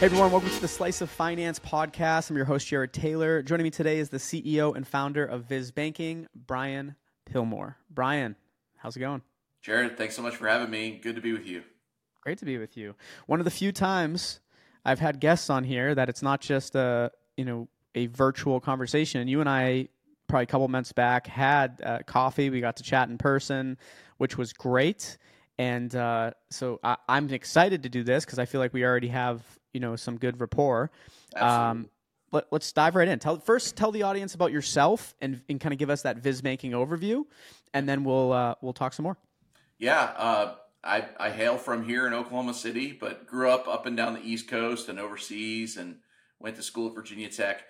Hey everyone, welcome to the Slice of Finance podcast. I'm your host, Jared Taylor. Joining me today is the CEO and founder of Viz Banking, Brian Pillmore. Brian, how's it going? Jared, thanks so much for having me. Good to be with you. Great to be with you. One of the few times I've had guests on here that it's not just a virtual conversation. You and I, probably a couple months back, had coffee. We got to chat in person, which was great. And so I'm excited to do this because I feel like we already have some good rapport. Absolutely. Let's dive right in. Tell the audience about yourself and kind of give us that Viz Banking overview, and then we'll talk some more. Yeah, I hail from here in Oklahoma City, but grew up and down the East Coast and overseas, and went to school at Virginia Tech.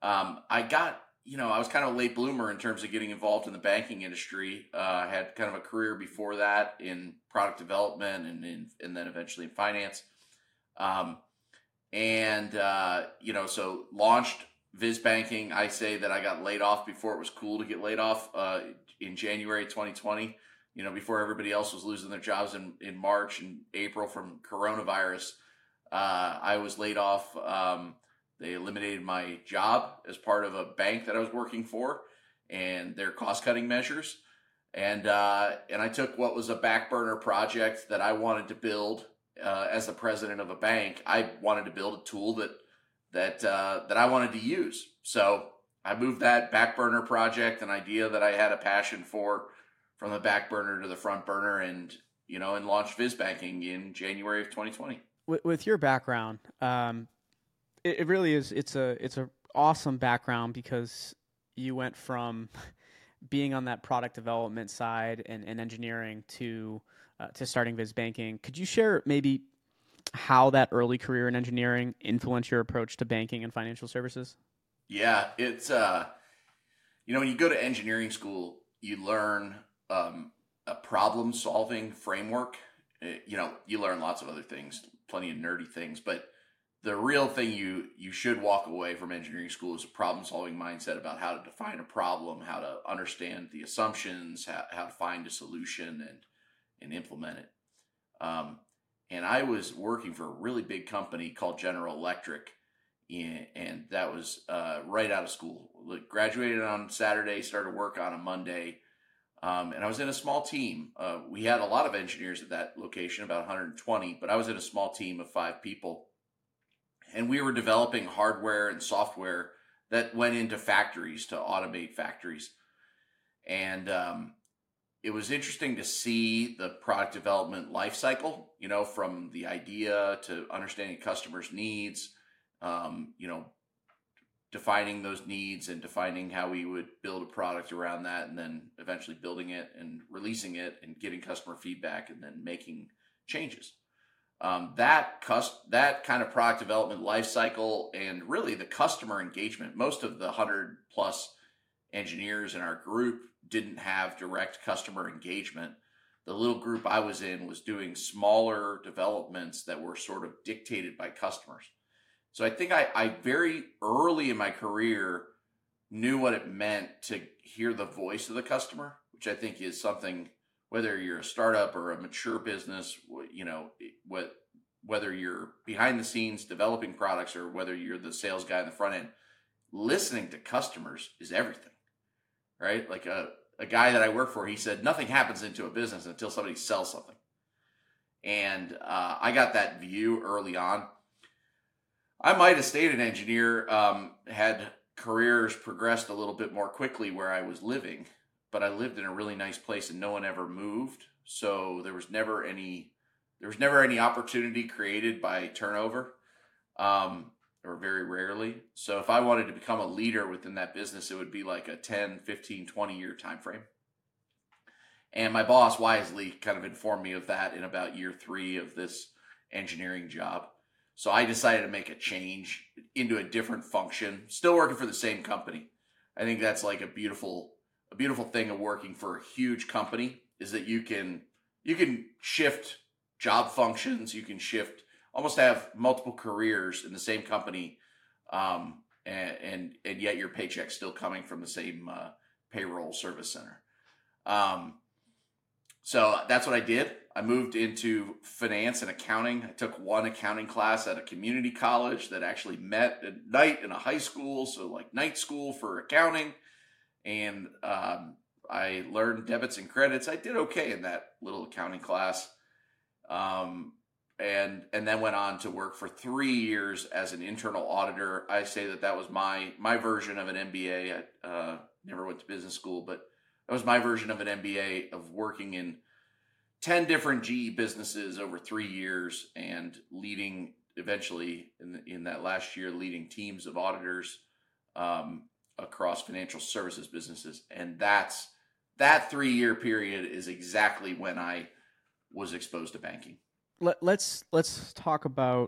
I was kind of a late bloomer in terms of getting involved in the banking industry. I had kind of a career before that in product development and then eventually in finance. So launched Viz Banking. I say that I got laid off before it was cool to get laid off in January 2020, before everybody else was losing their jobs in March and April from coronavirus. I was laid off. They eliminated my job as part of a bank that I was working for and their cost-cutting measures. And I took what was a back burner project that I wanted to build as the president of a bank. I wanted to build a tool that I wanted to use. So I moved that back burner project, an idea that I had a passion for, from the back burner to the front burner, and launched Viz Banking in January of 2020. With your background, it really is. It's a awesome background because you went from being on that product development side and engineering to starting Viz Banking. Could you share maybe how that early career in engineering influenced your approach to banking and financial services? Yeah, it's when you go to engineering school, you learn a problem solving framework. You learn lots of other things, plenty of nerdy things, but the real thing you should walk away from engineering school is a problem solving mindset about how to define a problem, how to understand the assumptions, how to find a solution and implement it. And I was working for a really big company called General Electric, and that was right out of school. Graduated on Saturday, started work on a Monday, and I was in a small team. We had a lot of engineers at that location, about 120, but I was in a small team of 5 people. And we were developing hardware and software that went into factories to automate factories. And it was interesting to see the product development life cycle, from the idea to understanding customers' needs, defining those needs and defining how we would build a product around that, and then eventually building it and releasing it and getting customer feedback and then making changes. That kind of product development life cycle and really the customer engagement. Most of the 100 plus engineers in our group didn't have direct customer engagement. The little group I was in was doing smaller developments that were sort of dictated by customers. So I think I very early in my career knew what it meant to hear the voice of the customer, which I think is something, whether you're a startup or a mature business, whether you're behind the scenes developing products or whether you're the sales guy in the front end, listening to customers is everything, right? Like a guy that I work for, he said, nothing happens into a business until somebody sells something. And I got that view early on. I might have stayed an engineer, had careers progressed a little bit more quickly where I was living, but I lived in a really nice place and no one ever moved. So there was never any opportunity created by turnover, or very rarely. So if I wanted to become a leader within that business, it would be like a 10, 15, 20 year time frame. And my boss wisely kind of informed me of that in about year 3 of this engineering job. So I decided to make a change into a different function, still working for the same company. I think that's like a beautiful thing of working for a huge company, is that you can shift job functions, you can shift, almost have multiple careers in the same company, and yet your paycheck's still coming from the same payroll service center. So that's what I did. I moved into finance and accounting. I took one accounting class at a community college that actually met at night in a high school, so like night school for accounting. And I learned debits and credits. I did okay in that little accounting class, um, and then went on to work for 3 years as an internal auditor. I say that that was my version of an MBA. I never went to business school, but that was my version of an MBA of working in 10 different GE businesses over 3 years and leading eventually in that last year, leading teams of auditors um, across financial services businesses. And that 3 year period is exactly when I was exposed to banking. Let's talk about.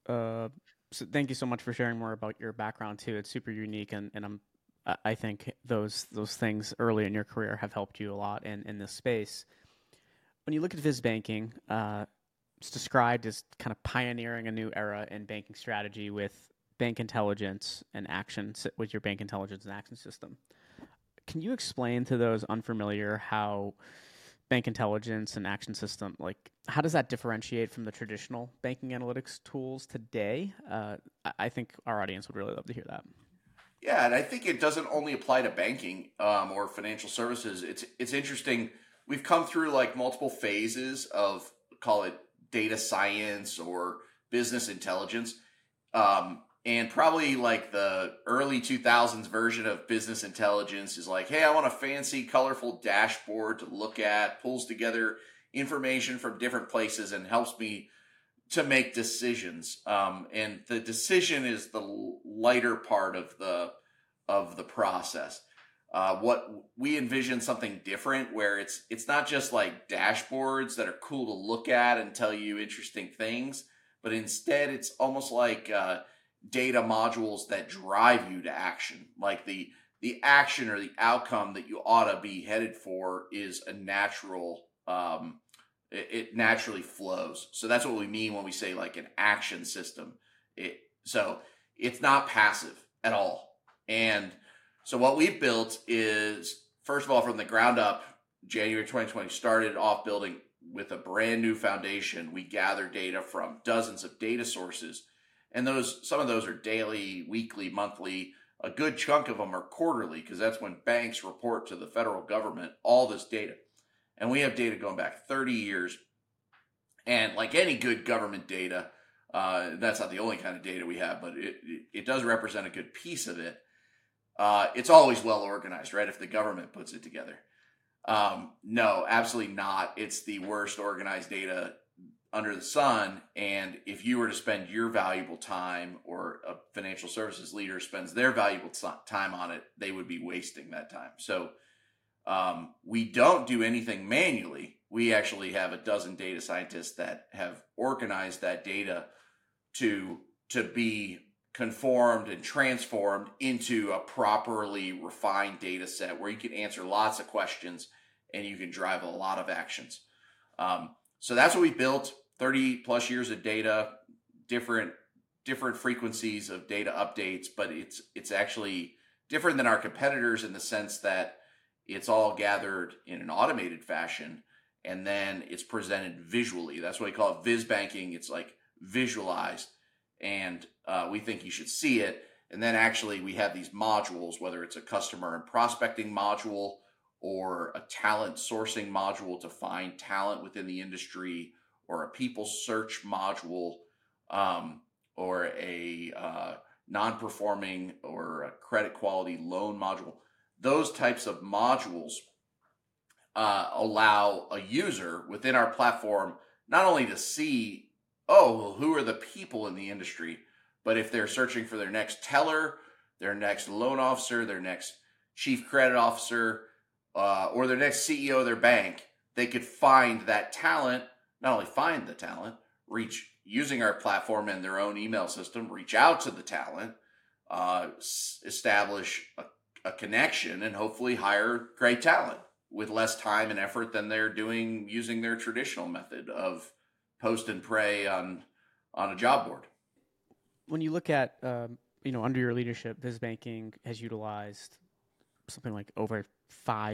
So thank you so much for sharing more about your background too. It's super unique, and I think those things early in your career have helped you a lot in this space. When you look at Viz Banking, it's described as kind of pioneering a new era in banking strategy with bank intelligence and action with your bank intelligence and action system. Can you explain to those unfamiliar how bank intelligence and action system, like how does that differentiate from the traditional banking analytics tools today? I think our audience would really love to hear that. Yeah, and I think it doesn't only apply to banking or financial services. It's interesting. We've come through like multiple phases of, call it data science or business intelligence. And probably like the early 2000s version of business intelligence is like, hey, I want a fancy, colorful dashboard to look at, pulls together information from different places and helps me to make decisions. And the decision is the lighter part of the process. What we envision something different where it's not just like dashboards that are cool to look at and tell you interesting things, but instead it's almost like data modules that drive you to action. Like the action or the outcome that you ought to be headed for is a natural. It naturally flows. So that's what we mean when we say like an action system. So it's not passive at all. And so what we've built is, first of all, from the ground up, January 2020 started off building with a brand new foundation. We gather data from dozens of data sources, and some of those are daily, weekly, monthly. A good chunk of them are quarterly because that's when banks report to the federal government all this data. And we have data going back 30 years. And like any good government data, that's not the only kind of data we have, but it does represent a good piece of it. It's always well organized, right? If the government puts it together. No, absolutely not. It's the worst organized data under the sun. And if you were to spend your valuable time, or a financial services leader spends their valuable time on it, they would be wasting that time. So we don't do anything manually. We actually have a dozen data scientists that have organized that data to be conformed and transformed into a properly refined data set where you can answer lots of questions and you can drive a lot of actions. So that's what we built. 30 plus years of data, different frequencies of data updates, but it's actually different than our competitors in the sense that it's all gathered in an automated fashion and then it's presented visually. That's why we call it Viz Banking. It's like visualized, and we think you should see it. And then actually we have these modules, whether it's a customer and prospecting module or a talent sourcing module to find talent within the industry, or a people search module, or a non-performing or a credit quality loan module. Those types of modules allow a user within our platform not only to see, oh, well, who are the people in the industry, but if they're searching for their next teller, their next loan officer, their next chief credit officer, or their next CEO of their bank, they could find that talent, not only find the talent, reach using our platform and their own email system, reach out to the talent, establish a connection, and hopefully hire great talent with less time and effort than they're doing using their traditional method of post and pray on a job board. When you look at, under your leadership, Viz Banking has utilized something like over $5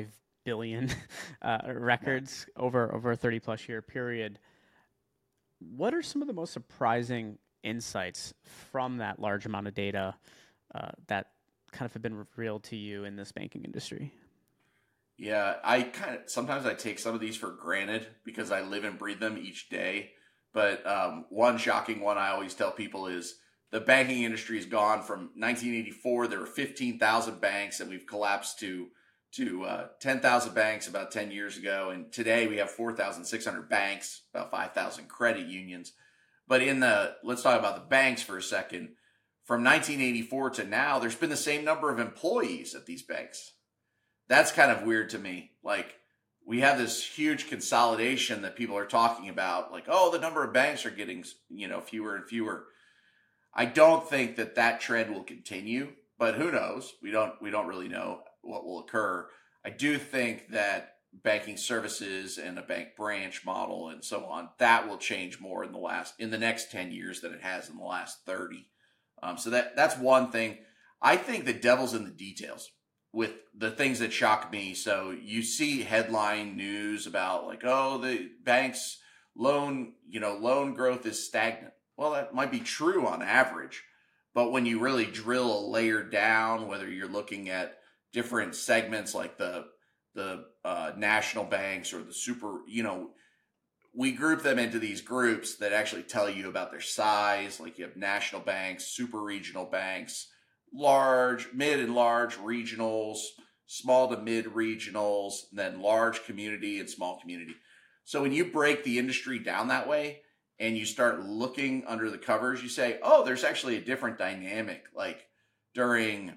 billion records over a 30 plus year period. What are some of the most surprising insights from that large amount of data that kind of have been revealed to you in this banking industry? Yeah, I kind of sometimes I take some of these for granted because I live and breathe them each day. But one shocking one I always tell people is the banking industry has gone from 1984. There were 15,000 banks, and we've collapsed to 10,000 banks about 10 years ago. And today we have 4,600 banks, about 5,000 credit unions. But let's talk about the banks for a second. From 1984 to now, there's been the same number of employees at these banks. That's kind of weird to me. Like, we have this huge consolidation that people are talking about, like, oh, the number of banks are getting, fewer and fewer. I don't think that trend will continue, but who knows? We don't really know what will occur. I do think that banking services and a bank branch model and so on, that will change more in the next 10 years than it has in the last 30. So that's one thing. I think the devil's in the details with the things that shock me. So you see headline news about like, oh, the bank's loan growth is stagnant. Well, that might be true on average, but when you really drill a layer down, whether you're looking at different segments like the national banks or the super, we group them into these groups that actually tell you about their size. Like you have national banks, super regional banks, mid and large regionals, small to mid regionals, then large community and small community. So when you break the industry down that way and you start looking under the covers, you say, oh, there's actually a different dynamic. Like during,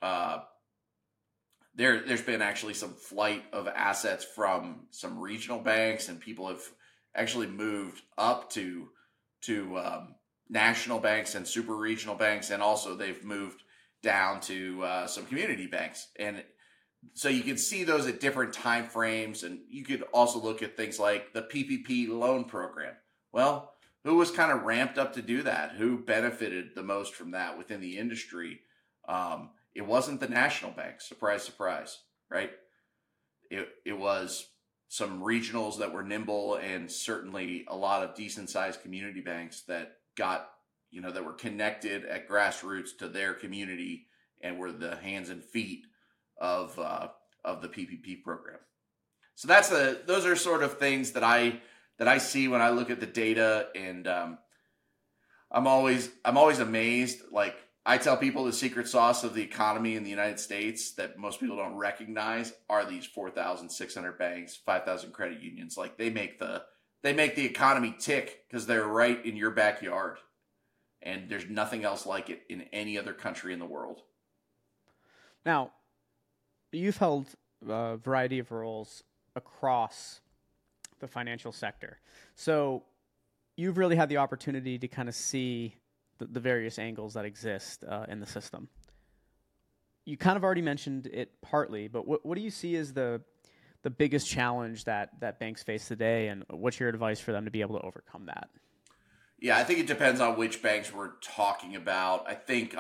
there's been actually some flight of assets from some regional banks, and people have actually moved up to national banks and super regional banks, and also they've moved down to some community banks. And so you can see those at different time frames, and you could also look at things like the PPP loan program. Well, who was kind of ramped up to do that? Who benefited the most from that within the industry? It wasn't the national banks. Surprise, surprise, right? It was some regionals that were nimble, and certainly a lot of decent sized community banks that got, that were connected at grassroots to their community and were the hands and feet of the PPP program. So those are sort of things that I see when I look at the data, and I'm always amazed. Like, I tell people the secret sauce of the economy in the United States that most people don't recognize are these 4,600 banks, 5,000 credit unions. Like they make the economy tick because they're right in your backyard, and there's nothing else like it in any other country in the world. Now, you've held a variety of roles across the financial sector, so you've really had the opportunity to kind of see the various angles that exist in the system. You kind of already mentioned it partly, but what do you see as the biggest challenge that banks face today, and what's your advice for them to be able to overcome that? Yeah, I think it depends on which banks we're talking about. I think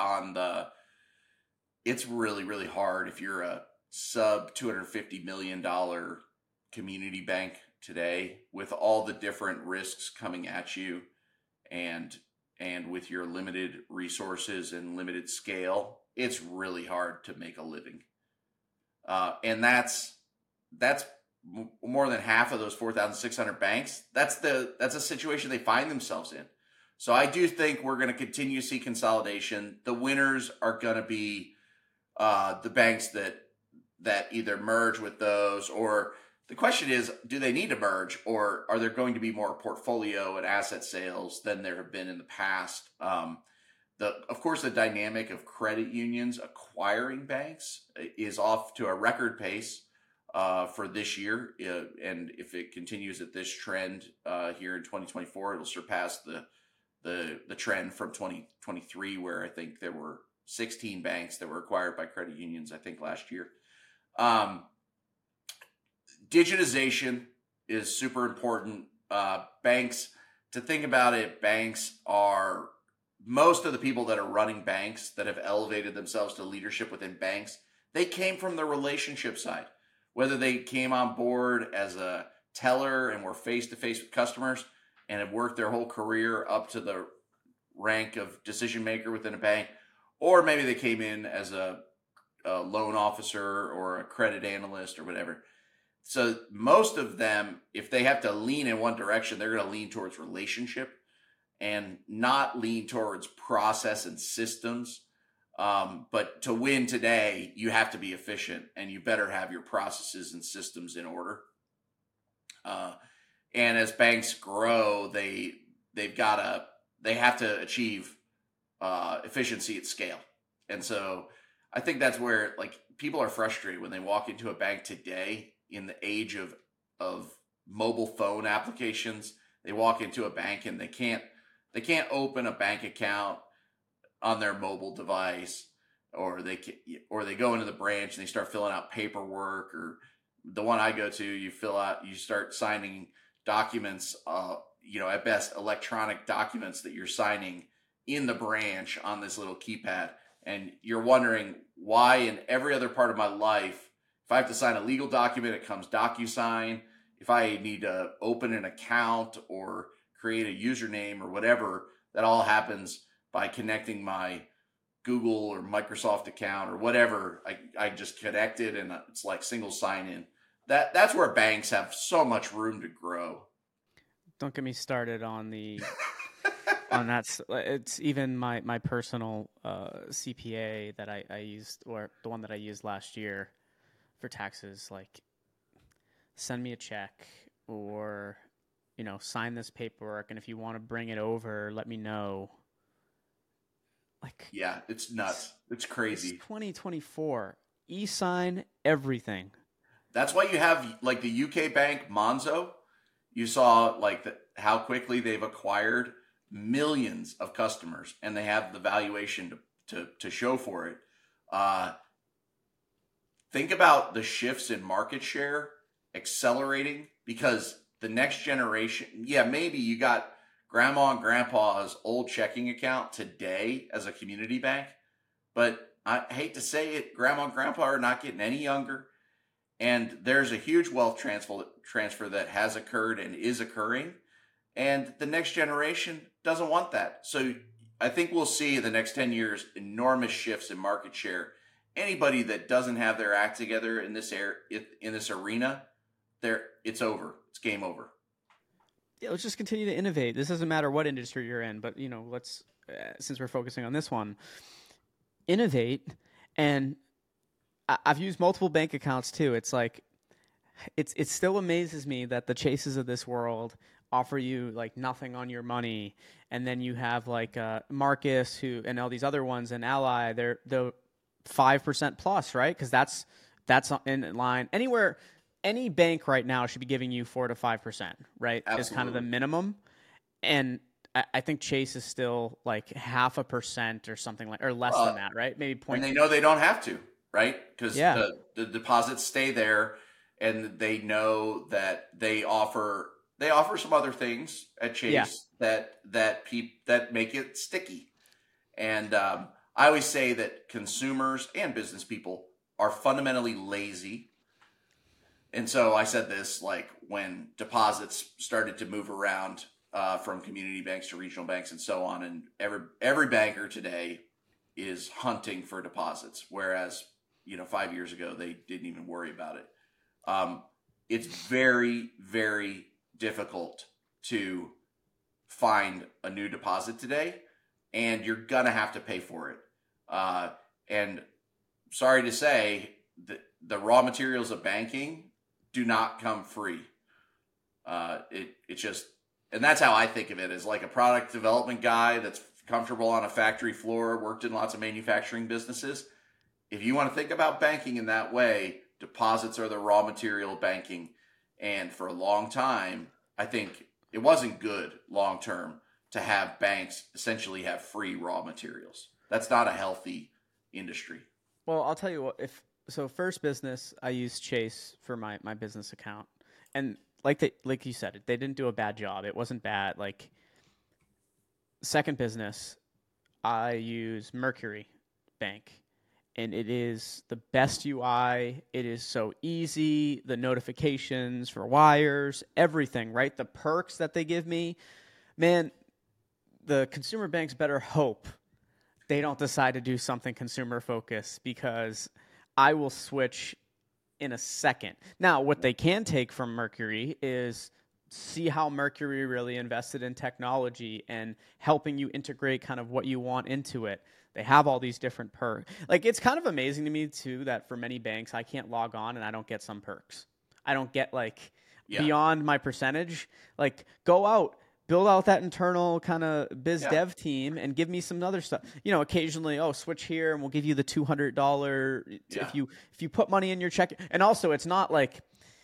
it's really, really hard if you're a sub $250 million community bank today with all the different risks coming at you, and with your limited resources and limited scale, it's really hard to make a living. And that's more than half of those 4,600 banks. That's a situation they find themselves in. So I do think we're going to continue to see consolidation. The winners are going to be the banks that either merge with those, or the question is, do they need to merge, or are there going to be more portfolio and asset sales than there have been in the past? Of course, the dynamic of credit unions acquiring banks is off to a record pace for this year. And if it continues at this trend here in 2024, it'll surpass the trend from 2023, where I think there were 16 banks that were acquired by credit unions, I think, last year. Digitization is super important. Banks, to think about it, most of the people that are running banks that have elevated themselves to leadership within banks, they came from the relationship side. whether they came on board as a teller and were face to face with customers and have worked their whole career up to the rank of decision maker within a bank, or maybe they came in as a loan officer or a credit analyst or whatever. So most of them, if they have to lean in one direction, they're going to lean towards relationship and not lean towards process and systems. But to win today, you have to be efficient, and you better have your processes and systems in order. And as banks grow, they have to achieve efficiency at scale. And so I think that's where like people are frustrated when they walk into a bank today in the age of mobile phone applications. They walk into a bank and they can't open a bank account on their mobile device, or they go into the branch and they start filling out paperwork. Or the one I go to, you start signing documents, at best electronic documents that you're signing in the branch on this little keypad. And you're wondering why in every other part of my life, if I have to sign a legal document, it comes DocuSign. If I need to open an account or create a username or whatever, that all happens by connecting my Google or Microsoft account or whatever. I just connect it and it's like single sign in. That's where banks have so much room to grow. Don't get me started on the on that. It's even my personal CPA that I used, or the one that I used last year for taxes. Like, send me a check, or sign this paperwork, and if you want to bring it over, let me know. Like, yeah, it's nuts. It's crazy. It's 2024. E-sign everything. That's why you have like the UK bank Monzo. You saw like how quickly they've acquired millions of customers, and they have the valuation to show for it. Think about the shifts in market share accelerating because the next generation, maybe you got grandma and grandpa's old checking account today as a community bank, but I hate to say it, grandma and grandpa are not getting any younger. And there's a huge wealth transfer that has occurred and is occurring. And the next generation doesn't want that. So I think we'll see in the next 10 years enormous shifts in market share. Anybody that doesn't have their act together in this arena, it's over. It's game over. Yeah, let's just continue to innovate. This doesn't matter what industry you're in, but let's since we're focusing on this one, innovate. And I've used multiple bank accounts too. It's like it still amazes me that the Chases of this world offer you like nothing on your money, and then you have like Marcus and all these other ones, and Ally. They're 5% plus, right? Because that's in line anywhere. Any bank right now should be giving you 4 to 5%, right? Absolutely. Is kind of the minimum, and I think Chase is still like 0.5% or something or less than that, right? Maybe 0.2. And they know they don't have to. Right? Because yeah. the deposits stay there, and they know that they offer some other things at Chase that make it sticky. And I always say that consumers and business people are fundamentally lazy. And so I said this like when deposits started to move around from community banks to regional banks and so on, and every banker today is hunting for deposits, whereas 5 years ago, they didn't even worry about it. It's very, very difficult to find a new deposit today, and you're going to have to pay for it. And sorry to say, the raw materials of banking do not come free. And that's how I think of it, as like a product development guy that's comfortable on a factory floor, worked in lots of manufacturing businesses. If you want to think about banking in that way, deposits are the raw material of banking. And for a long time, I think it wasn't good long term to have banks essentially have free raw materials. That's not a healthy industry. Well, I'll tell you what, first business, I used Chase for my business account. And like you said, they didn't do a bad job. It wasn't bad. Like, second business, I use Mercury Bank. and it is the best UI. It is so easy. The notifications for wires, everything, right? The perks that they give me, man, the consumer banks better hope they don't decide to do something consumer focused, because I will switch in a second. Now, what they can take from Mercury is see how Mercury really invested in technology and helping you integrate kind of what you want into it. They have all these different perks. Like, it's kind of amazing to me too that for many banks I can't log on and I don't get some perks. I don't get like Yeah. beyond my percentage. Like, go out, build out that internal kind of biz dev team and give me some other stuff. You know, occasionally, switch here and we'll give you the $200 if you put money in your check. And also, it's not like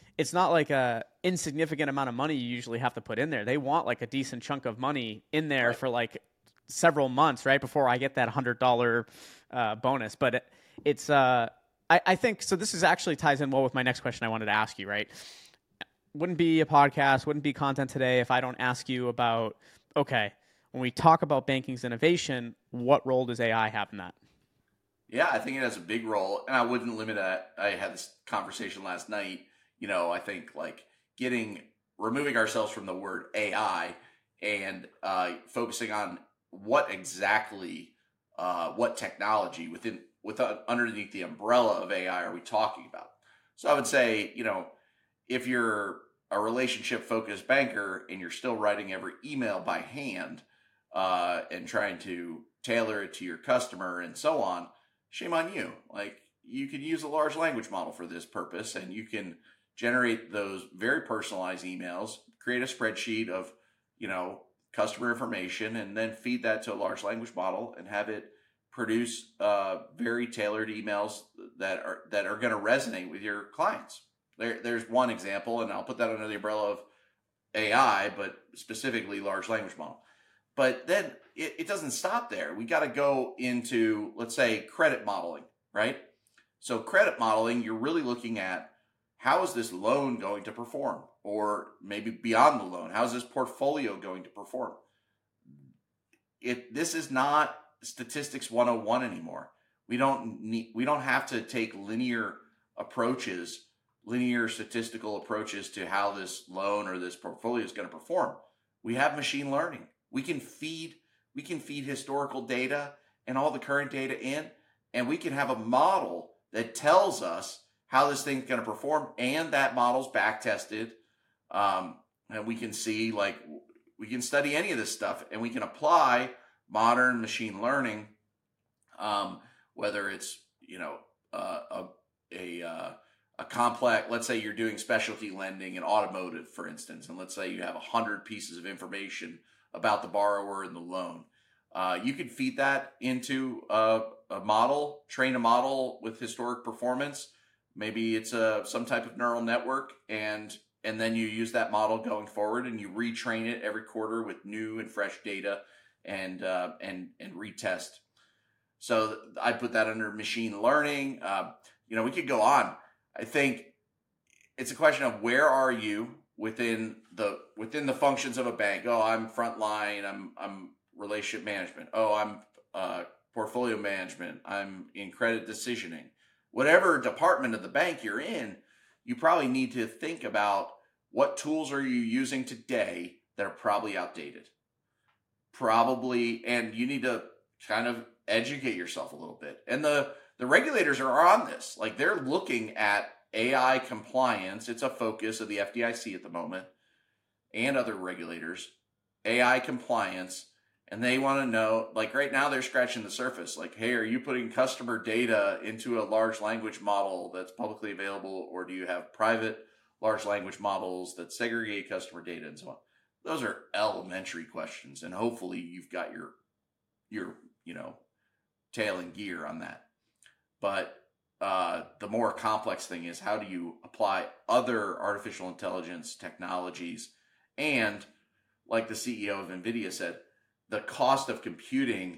a insignificant amount of money you usually have to put in there. They want like a decent chunk of money in there for like several months, right, before I get that $100 bonus. But it's I think so. This is actually ties in well with my next question I wanted to ask you, right? Wouldn't be a podcast, wouldn't be content today if I don't ask you about, okay, when we talk about banking's innovation, what role does AI have in that? Yeah, I think it has a big role, and I wouldn't limit that. I had this conversation last night. You know, I think like removing ourselves from the word AI and focusing on what exactly, what technology underneath the umbrella of AI are we talking about? So I would say, you know, if you're a relationship focused banker and you're still writing every email by hand and trying to tailor it to your customer and so on, shame on you. Like, you can use a large language model for this purpose, and you can generate those very personalized emails, create a spreadsheet of, you know, customer information, and then feed that to a large language model and have it produce very tailored emails that are going to resonate with your clients. There's one example, and I'll put that under the umbrella of AI, but specifically large language model. But then it doesn't stop there. We got to go into, let's say, credit modeling, right? So credit modeling, you're really looking at, how is this loan going to perform? Or maybe beyond the loan, how is this portfolio going to perform? This is not statistics 101 anymore. We don't have to take linear statistical approaches to how this loan or this portfolio is going to perform. We have machine learning. We can feed historical data and all the current data in, and we can have a model that tells us how this thing's going to perform, and that model's back tested. And we can see, like, we can study any of this stuff, and we can apply modern machine learning, whether it's, you know, a complex, let's say you're doing specialty lending in automotive, for instance, and let's say you have 100 pieces of information about the borrower and the loan. You could feed that into a model, train a model with historic performance. Maybe it's some type of neural network, and then you use that model going forward, and you retrain it every quarter with new and fresh data, and retest. So I put that under machine learning. You know, we could go on. I think it's a question of, where are you within the functions of a bank? Oh, I'm frontline. I'm relationship management. Oh, I'm portfolio management. I'm in credit decisioning. Whatever department of the bank you're in, you probably need to think about, what tools are you using today that are probably outdated. And you need to kind of educate yourself a little bit. And the regulators are on this. Like, they're looking at AI compliance. It's a focus of the FDIC at the moment and other regulators, AI compliance. And they want to know, like, right now they're scratching the surface. Like, hey, are you putting customer data into a large language model that's publicly available, or do you have private large language models that segregate customer data and so on? Those are elementary questions, and hopefully you've got your you know, tail in gear on that. But the more complex thing is, how do you apply other artificial intelligence technologies? And like the CEO of NVIDIA said, the cost of computing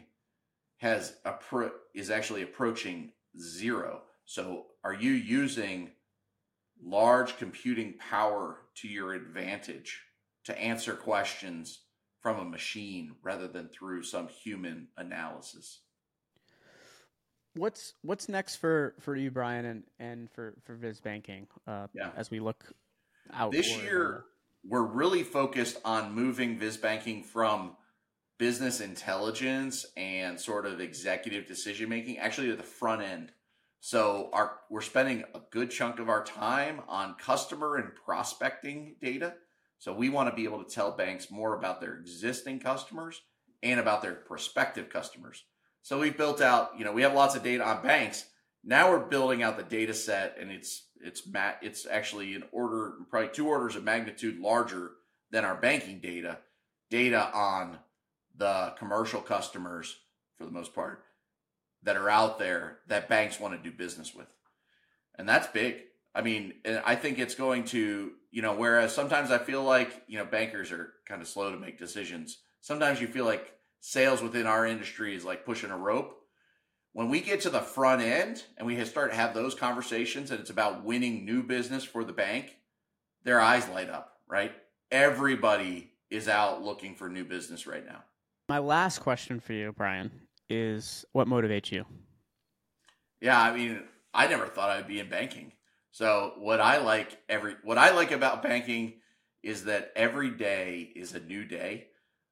is actually approaching zero. So are you using large computing power to your advantage to answer questions from a machine rather than through some human analysis? What's next for you, Brian, and for Viz Banking? Yeah. As we look out This toward, year, we're really focused on moving Viz Banking from business intelligence and sort of executive decision making actually to the front end. So we're spending a good chunk of our time on customer and prospecting data. So we want to be able to tell banks more about their existing customers and about their prospective customers. So we've built out, we have lots of data on banks. Now we're building out the data set, and it's actually probably 2 orders of magnitude larger than our banking data on the commercial customers, for the most part, that are out there that banks want to do business with. And that's big. I mean, and I think it's going to, whereas sometimes I feel like, bankers are kind of slow to make decisions. Sometimes you feel like sales within our industry is like pushing a rope. When we get to the front end and we start to have those conversations and it's about winning new business for the bank, their eyes light up, right? Everybody is out looking for new business right now. My last question for you, Brian, is what motivates you? Yeah, I mean, I never thought I'd be in banking. So what I like about banking is that every day is a new day.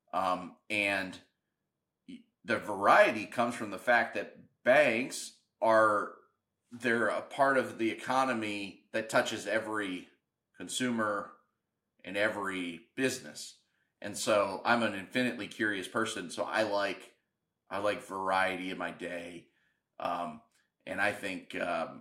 And the variety comes from the fact that banks they're a part of the economy that touches every consumer and every business. And so I'm an infinitely curious person. So I like variety in my day. And I think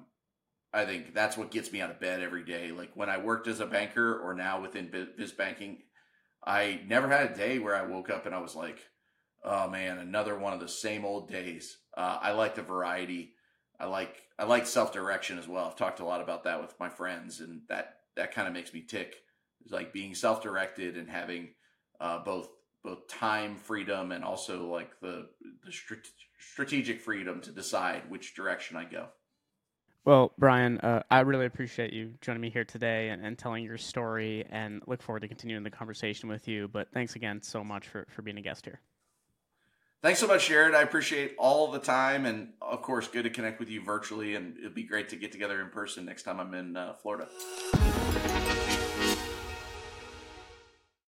that's what gets me out of bed every day. Like when I worked as a banker or now within Viz Banking, I never had a day where I woke up and I was like, oh man, another one of the same old days. I like the variety. I like self-direction as well. I've talked a lot about that with my friends, and that kind of makes me tick. It's like being self-directed and having both time freedom and also like the strategic freedom to decide which direction I go. Well, Brian, I really appreciate you joining me here today and telling your story, and look forward to continuing the conversation with you. But thanks again so much for being a guest here. Thanks so much, Jared. I appreciate all the time, and of course, good to connect with you virtually, and it'd be great to get together in person next time I'm in Florida.